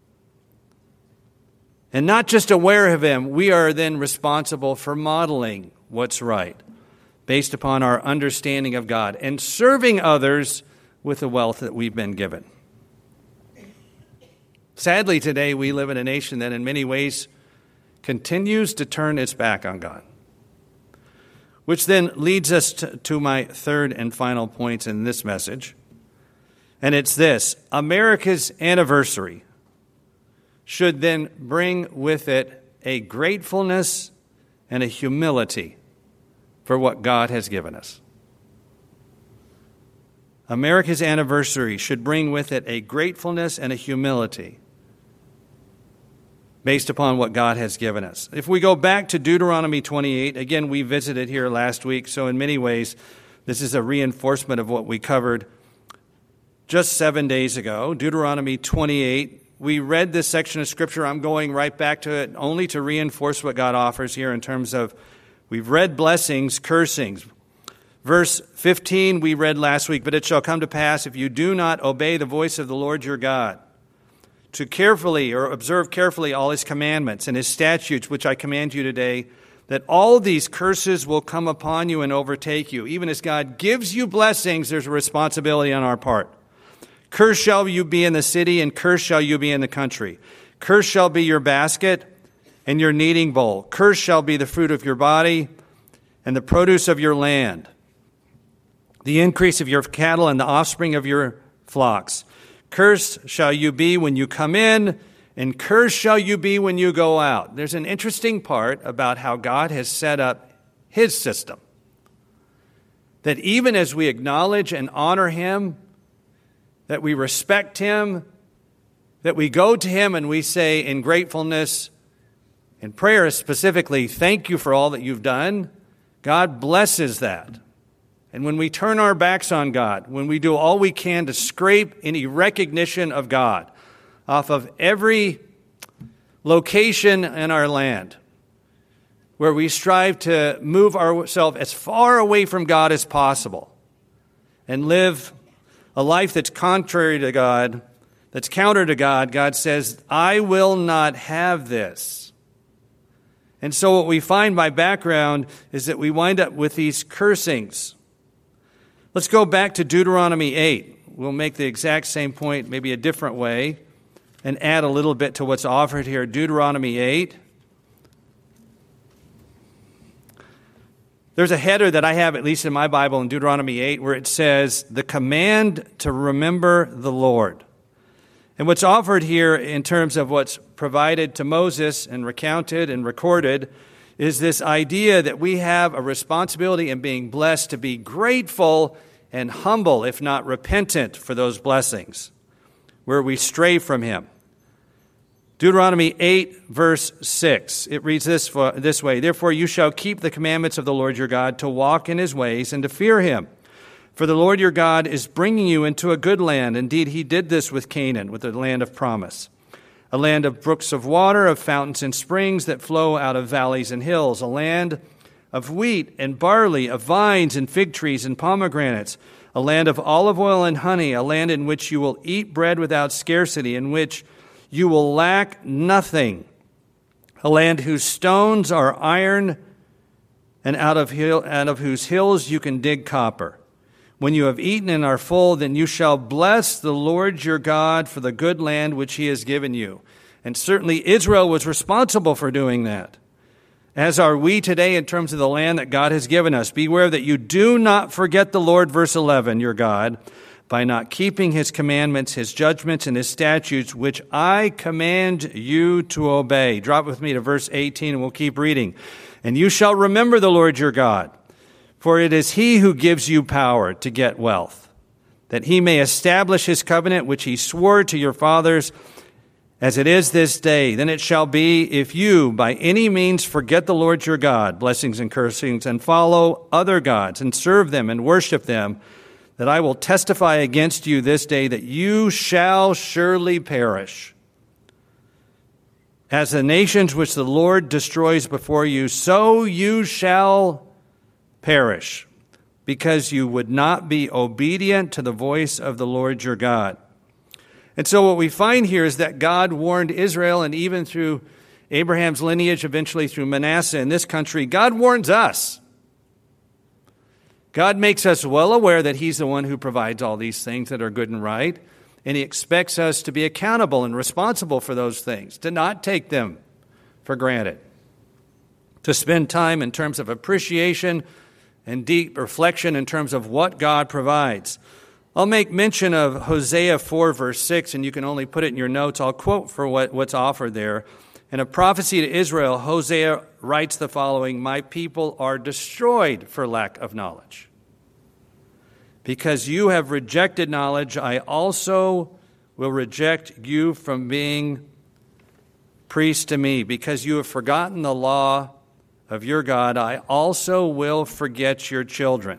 Speaker 1: And not just aware of him, we are then responsible for modeling what's right, based upon our understanding of God, and serving others with the wealth that we've been given. Sadly, today we live in a nation that in many ways continues to turn its back on God. Which then leads us to my third and final point in this message. And it's this: America's anniversary should then bring with it a gratefulness and a humility for what God has given us. America's anniversary should bring with it a gratefulness and a humility based upon what God has given us. If we go back to Deuteronomy 28, again, we visited here last week, so in many ways, this is a reinforcement of what we covered just 7 days ago. Deuteronomy 28, we read this section of Scripture. I'm going right back to it only to reinforce what God offers here in terms of, we've read blessings, cursings. Verse 15 we read last week, "But it shall come to pass, if you do not obey the voice of the Lord your God, to carefully or observe carefully all his commandments and his statutes, which I command you today, that all these curses will come upon you and overtake you." Even as God gives you blessings, there's a responsibility on our part. "Cursed shall you be in the city, and cursed shall you be in the country. Cursed shall be your basket and your kneading bowl. Cursed shall be the fruit of your body and the produce of your land, the increase of your cattle and the offspring of your flocks. Cursed shall you be when you come in, and cursed shall you be when you go out." There's an interesting part about how God has set up his system. That even as we acknowledge and honor him, that we respect him, that we go to him and we say in gratefulness, in prayer specifically, "Thank you for all that you've done. God blesses that. And when we turn our backs on God, when we do all we can to scrape any recognition of God off of every location in our land, where we strive to move ourselves as far away from God as possible and live a life that's contrary to God, that's counter to God, God says, I will not have this. And so what we find by background is that we wind up with these cursings. Let's go back to Deuteronomy 8. We'll make the exact same point, maybe a different way, and add a little bit to what's offered here. Deuteronomy 8. There's a header that I have, at least in my Bible, in Deuteronomy 8, where it says, the command to remember the Lord. And what's offered here in terms of what's provided to Moses and recounted and recorded is this idea that we have a responsibility in being blessed to be grateful and humble, if not repentant, for those blessings, where we stray from Him. Deuteronomy 8, verse 6, it reads this way, Therefore you shall keep the commandments of the Lord your God to walk in His ways and to fear Him. For the Lord your God is bringing you into a good land. Indeed, He did this with Canaan, with the land of promise. A land of brooks of water, of fountains and springs that flow out of valleys and hills. A land of wheat and barley, of vines and fig trees and pomegranates. A land of olive oil and honey. A land in which you will eat bread without scarcity, in which you will lack nothing. A land whose stones are iron, and out of whose hills you can dig copper. When you have eaten and are full, then you shall bless the Lord your God for the good land which He has given you. And certainly Israel was responsible for doing that, as are we today in terms of the land that God has given us. Beware that you do not forget the Lord, verse 11, your God, by not keeping His commandments, His judgments, and His statutes, which I command you to obey. Drop with me to verse 18 and we'll keep reading. And you shall remember the Lord your God, for it is He who gives you power to get wealth, that He may establish His covenant, which He swore to your fathers, as it is this day. Then it shall be, if you by any means forget the Lord your God, blessings and cursings, and follow other gods, and serve them and worship them, that I will testify against you this day that you shall surely perish. As the nations which the Lord destroys before you, so you shall perish, because you would not be obedient to the voice of the Lord your God. And so what we find here is that God warned Israel, and even through Abraham's lineage, eventually through Manasseh in this country, God warns us. God makes us well aware that He's the one who provides all these things that are good and right, and He expects us to be accountable and responsible for those things, to not take them for granted, to spend time in terms of appreciation and deep reflection in terms of what God provides. I'll make mention of Hosea 4, verse 6, and you can only put it in your notes. I'll quote for what's offered there. In a prophecy to Israel, Hosea writes the following, My people are destroyed for lack of knowledge. Because you have rejected knowledge, I also will reject you from being priests to me. Because you have forgotten the law of your God, I also will forget your children.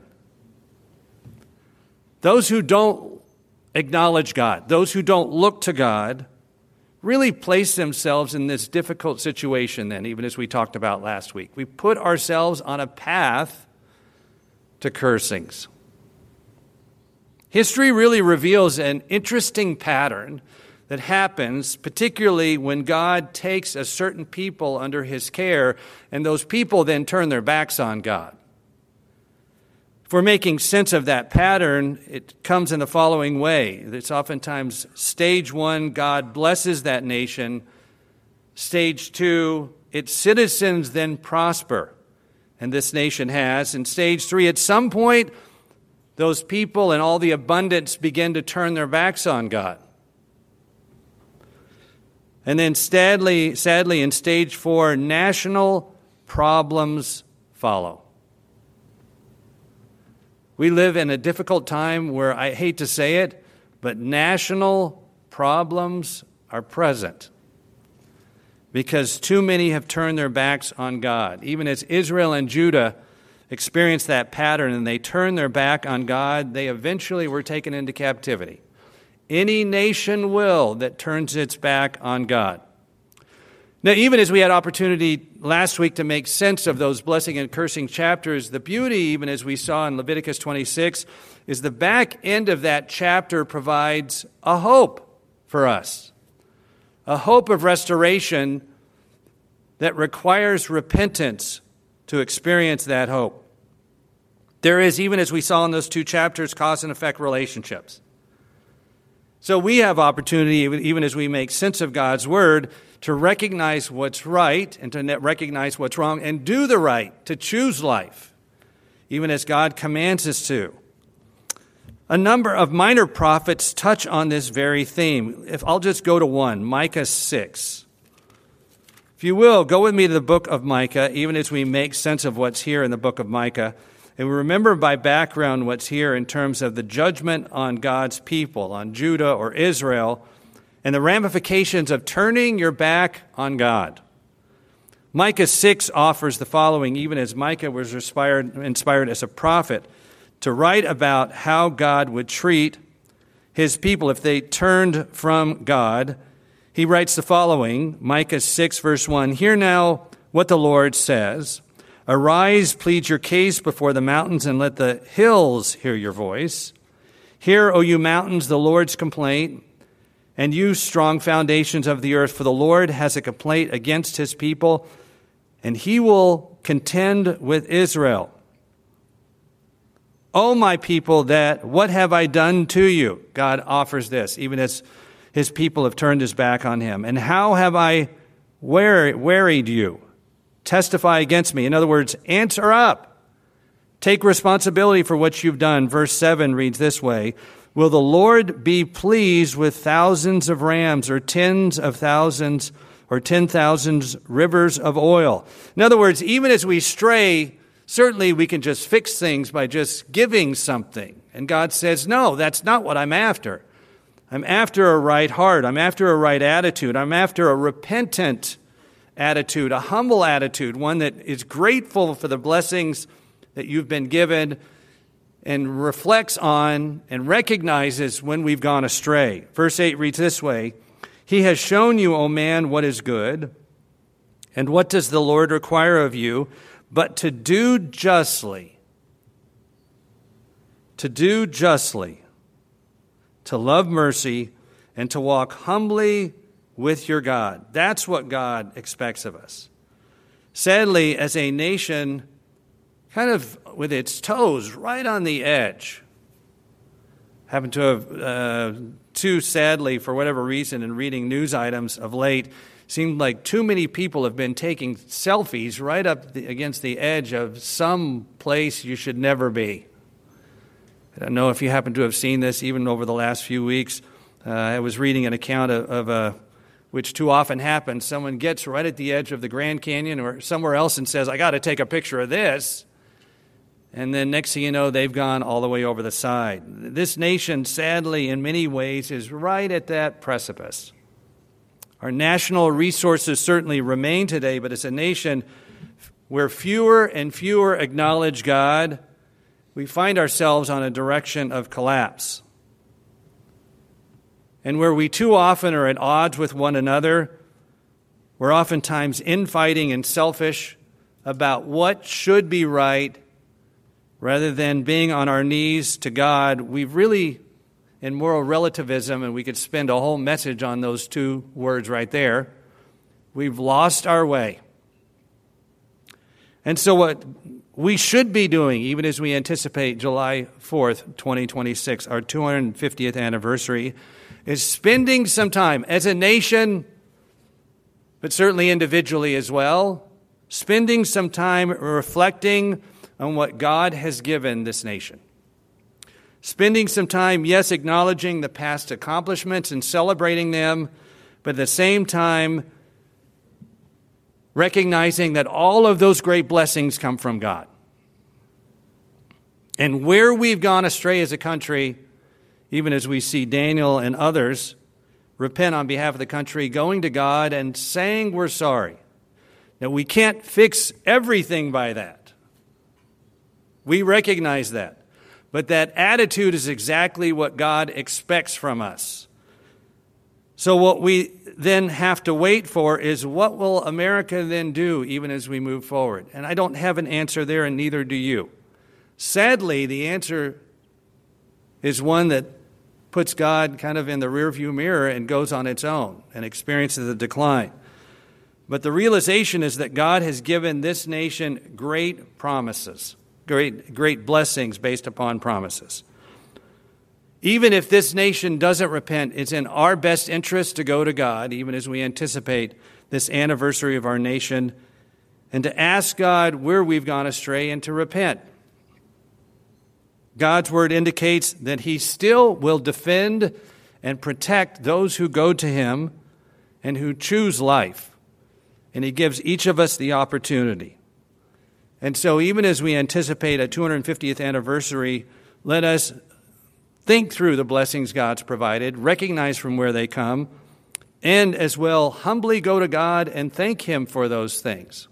Speaker 1: Those who don't acknowledge God, those who don't look to God, really place themselves in this difficult situation then, even as we talked about last week. We put ourselves on a path to cursings. History really reveals an interesting pattern that happens, particularly when God takes a certain people under His care, and those people then turn their backs on God. If we're making sense of that pattern, it comes in the following way. It's oftentimes stage 1, God blesses that nation. Stage 2, its citizens then prosper, and this nation has. And stage 3, at some point, those people and all the abundance begin to turn their backs on God. And then sadly, in stage 4, national problems follow. We live in a difficult time where, I hate to say it, but national problems are present because too many have turned their backs on God. Even as Israel and Judah experience that pattern and they turn their back on God, they eventually were taken into captivity. Any nation will that turns its back on God. Now, even as we had opportunity last week to make sense of those blessing and cursing chapters, the beauty, even as we saw in Leviticus 26, is the back end of that chapter provides a hope for us. A hope of restoration that requires repentance to experience that hope. There is, even as we saw in those two chapters, cause and effect relationships. So we have opportunity, even as we make sense of God's Word, to recognize what's right and to recognize what's wrong and do the right, to choose life, even as God commands us to. A number of minor prophets touch on this very theme. If I'll just go to one, Micah 6. If you will, go with me to the book of Micah, even as we make sense of what's here in the book of Micah. And we remember by background what's here in terms of the judgment on God's people, on Judah or Israel, and the ramifications of turning your back on God. Micah 6 offers the following, even as Micah was inspired as a prophet, to write about how God would treat his people if they turned from God. He writes the following, Micah 6, verse 1, "Hear now what the Lord says. Arise, plead your case before the mountains, and let the hills hear your voice. Hear, O you mountains, the Lord's complaint, and you strong foundations of the earth, for the Lord has a complaint against his people, and he will contend with Israel. O my people, what have I done to you?" God offers this, even as his people have turned his back on him. "And how have I wearied you? Testify against me." In other words, answer up. Take responsibility for what you've done. Verse 7 reads this way, "Will the Lord be pleased with thousands of rams or tens of thousands or 10,000 rivers of oil?" In other words, even as we stray, certainly we can just fix things by just giving something. And God says, no, that's not what I'm after. I'm after a right heart. I'm after a right attitude. I'm after a repentant attitude, a humble attitude, one that is grateful for the blessings that you've been given and reflects on and recognizes when we've gone astray. Verse 8 reads this way, "He has shown you, O man, what is good, and what does the Lord require of you, but to do justly, to love mercy, and to walk humbly with your God." That's what God expects of us. Sadly, as a nation, kind of with its toes right on the edge, happen to have, too sadly, for whatever reason, in reading news items of late, seemed like too many people have been taking selfies right up against the edge of some place you should never be. I don't know if you happen to have seen this even over the last few weeks. I was reading an account of which too often happens. Someone gets right at the edge of the Grand Canyon or somewhere else and says, "I got to take a picture of this." And then next thing you know, they've gone all the way over the side. This nation, sadly, in many ways, is right at that precipice. Our national resources certainly remain today, but as a nation where fewer and fewer acknowledge God, we find ourselves on a direction of collapse. And where we too often are at odds with one another, we're oftentimes infighting and selfish about what should be right, rather than being on our knees to God. We've really, in moral relativism, and we could spend a whole message on those two words right there, we've lost our way. And so what we should be doing, even as we anticipate July 4th, 2026, our 250th anniversary, is spending some time as a nation, but certainly individually as well, spending some time reflecting on what God has given this nation. Spending some time, yes, acknowledging the past accomplishments and celebrating them, but at the same time, recognizing that all of those great blessings come from God. And where we've gone astray as a country, even as we see Daniel and others repent on behalf of the country, going to God and saying we're sorry. Now, we can't fix everything by that. We recognize that. But that attitude is exactly what God expects from us. So what we then have to wait for is, what will America then do even as we move forward? And I don't have an answer there, and neither do you. Sadly, the answer is one that puts God kind of in the rearview mirror and goes on its own and experiences a decline. But the realization is that God has given this nation great promises, great blessings based upon promises. Even if this nation doesn't repent, it's in our best interest to go to God, even as we anticipate this anniversary of our nation, and to ask God where we've gone astray and to repent. God's word indicates that he still will defend and protect those who go to him and who choose life. And he gives each of us the opportunity. And so even as we anticipate a 250th anniversary, let us think through the blessings God's provided, recognize from where they come, and as well humbly go to God and thank him for those things.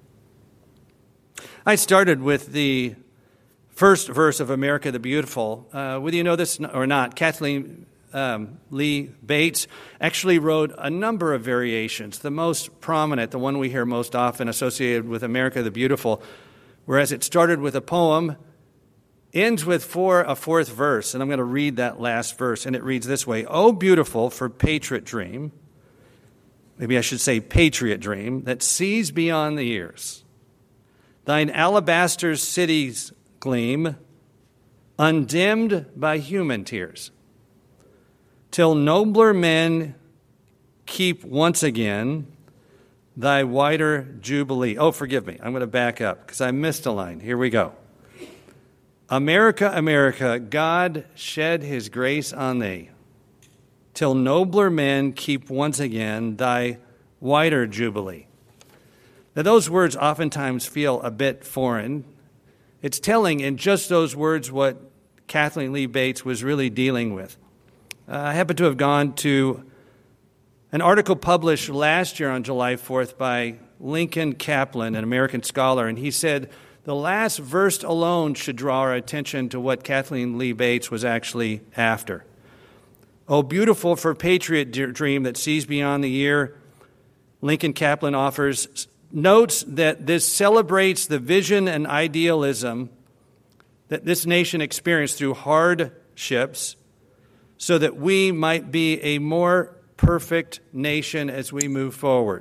Speaker 1: I started with the first verse of America the Beautiful. Whether you know this or not, Kathleen Lee Bates actually wrote a number of variations. The most prominent, the one we hear most often associated with America the Beautiful, whereas it started with a poem, ends with a fourth verse. And I'm going to read that last verse. And it reads this way: "O beautiful for patriot dream," maybe I should say patriot dream, "that sees beyond the years. Thine alabaster cities gleam, undimmed by human tears, till nobler men keep once again thy whiter jubilee." Oh, forgive me. I'm going to back up because I missed a line. Here we go. "America, America, God shed his grace on thee, till nobler men keep once again thy whiter jubilee." Now, those words oftentimes feel a bit foreign. It's telling in just those words what Kathleen Lee Bates was really dealing with. I happen to have gone to an article published last year on July 4th by Lincoln Kaplan, an American scholar, and he said the last verse alone should draw our attention to what Kathleen Lee Bates was actually after. "Oh, beautiful for patriot dream that sees beyond the year," Lincoln Kaplan notes that this celebrates the vision and idealism that this nation experienced through hardships, so that we might be a more perfect nation as we move forward.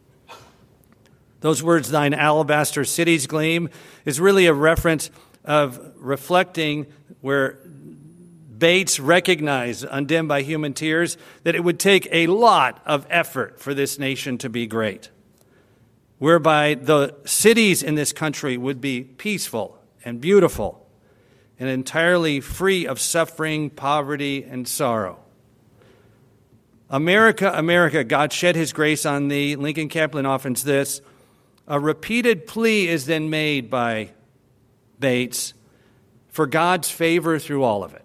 Speaker 1: Those words, "thine alabaster cities gleam," is really a reference of reflecting where Bates recognized, undimmed by human tears, that it would take a lot of effort for this nation to be great, whereby the cities in this country would be peaceful and beautiful and entirely free of suffering, poverty, and sorrow. "America, America, God shed his grace on thee," Lincoln Kaplan offers this. A repeated plea is then made by Bates for God's favor through all of it.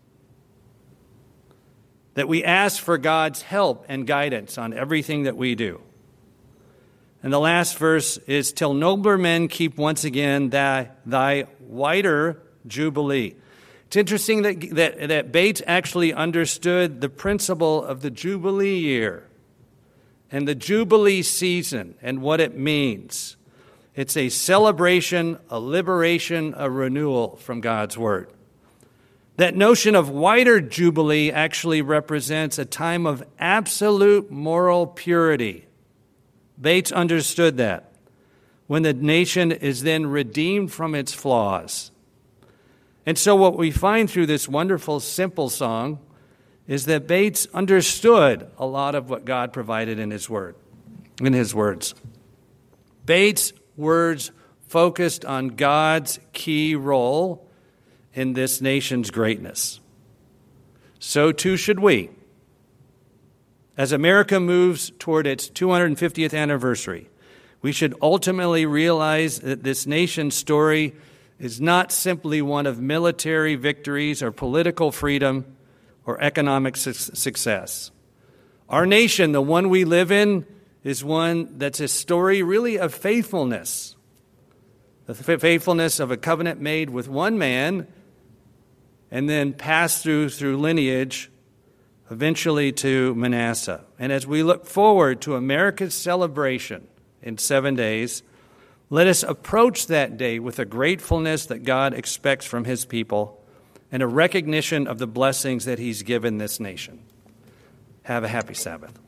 Speaker 1: That we ask for God's help and guidance on everything that we do. And the last verse is, "till nobler men keep once again thy whiter jubilee." It's interesting that Bates actually understood the principle of the Jubilee year and the Jubilee season and what it means. It's a celebration, a liberation, a renewal from God's Word. That notion of whiter Jubilee actually represents a time of absolute moral purity. Bates understood that, when the nation is then redeemed from its flaws. And so what we find through this wonderful, simple song is that Bates understood a lot of what God provided in his word, in his words. Bates' words focused on God's key role in this nation's greatness. So too should we. As America moves toward its 250th anniversary, we should ultimately realize that this nation's story is not simply one of military victories or political freedom or economic success. Our nation, the one we live in, is one that's a story really of faithfulness, the faithfulness of a covenant made with one man and then passed through lineage, eventually to Manasseh. And as we look forward to America's celebration in 7 days, let us approach that day with a gratefulness that God expects from his people and a recognition of the blessings that he's given this nation. Have a happy Sabbath.